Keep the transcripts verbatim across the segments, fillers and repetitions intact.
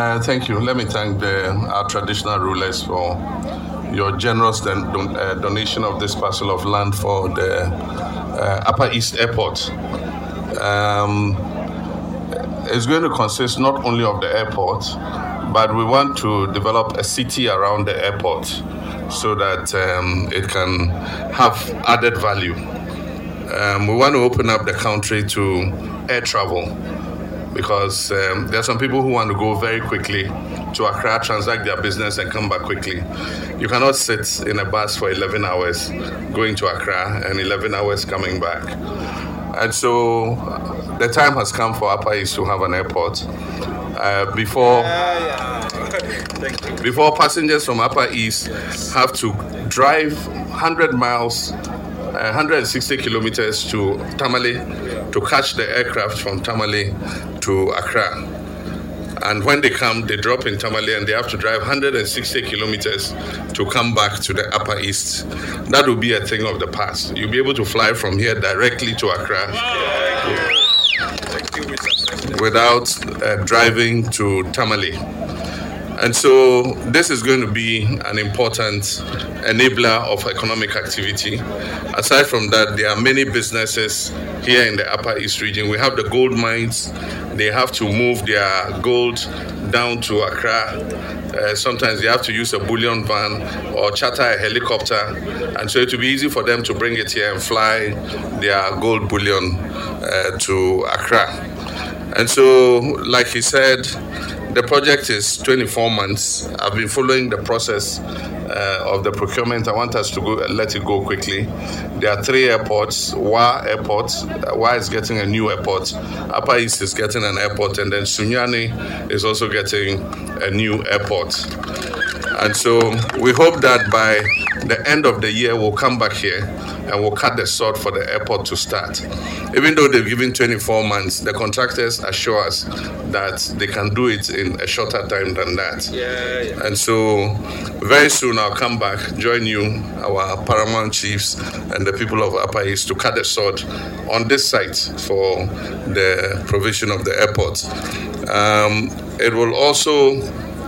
Uh, thank you. Let me thank the, our traditional rulers for your generous don- don- uh, donation of this parcel of land for the uh, Upper East Airport. Um, it's going to consist not only of the airport, but we want to develop a city around the airport so that um, it can have added value. Um, we want to open up the country to air travel because um, there are some people who want to go very quickly to Accra, transact their business and come back quickly. You cannot sit in a bus for eleven hours going to Accra and eleven hours coming back. And so the time has come for Upper East to have an airport. Uh, before, before passengers from Upper East have to drive one hundred miles, one hundred sixty kilometers to Tamale to catch the aircraft from Tamale to Accra. And when they come, they drop in Tamale and they have to drive one hundred sixty kilometers to come back to the Upper East. That will be a thing of the past. You'll be able to fly from here directly to Accra without uh, driving to Tamale. And so this is going to be an important enabler of economic activity. Aside from that, there are many businesses here in the Upper East region. We have the gold mines. They have to move their gold down to Accra. Uh, sometimes they have to use a bullion van or charter a helicopter. And so it will be easy for them to bring it here and fly their gold bullion uh, to Accra. And so, like he said, the project is twenty-four months. I've been following the process uh, of the procurement. I want us to go let it go quickly. There are three airports. Wa Airport. Wa is getting a new airport. Upper East is getting an airport, and then Sunyani is also getting a new airport. And so we hope that by the end of the year, we'll come back here and we'll cut the sod for the airport to start. Even though they've given twenty-four months, the contractors assure us that they can do it in a shorter time than that. Yeah, yeah. And so very soon I'll come back, join you, our paramount chiefs and the people of Upper East to cut the sod on this site for the provision of the airport. Um, it will also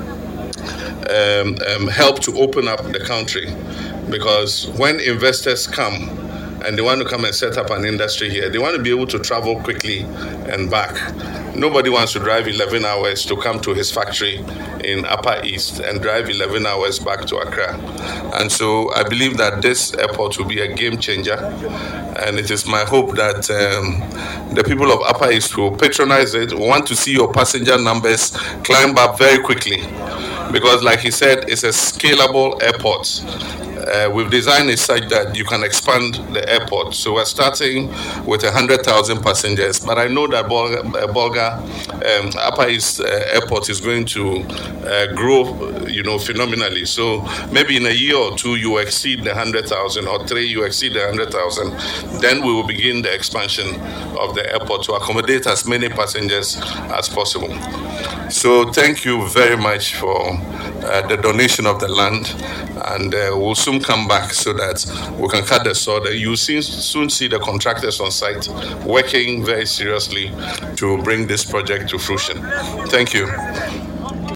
Um, um, help to open up the country, because when investors come and they want to come and set up an industry here, they want to be able to travel quickly and back. Nobody wants to drive eleven hours to come to his factory in Upper East and drive eleven hours back to Accra. And so I believe that this airport will be a game changer. And it is my hope that um, the people of Upper East will patronize it, want to see your passenger numbers climb up very quickly. Because like he said, it's a scalable airport. Uh, we've designed it such that you can expand the airport. So we're starting with one hundred thousand passengers. But I know that Bolga, Bolga um, Upper East uh, Airport is going to uh, grow, you know, phenomenally. So maybe in a year or two, you exceed the one hundred thousand, or three, you exceed the one hundred thousand. Then we will begin the expansion of the airport to accommodate as many passengers as possible. So thank you very much for uh, the donation of the land, and uh, we'll soon come back so that we can cut the sod. You'll soon, soon see the contractors on site working very seriously to bring this project to fruition. Thank you.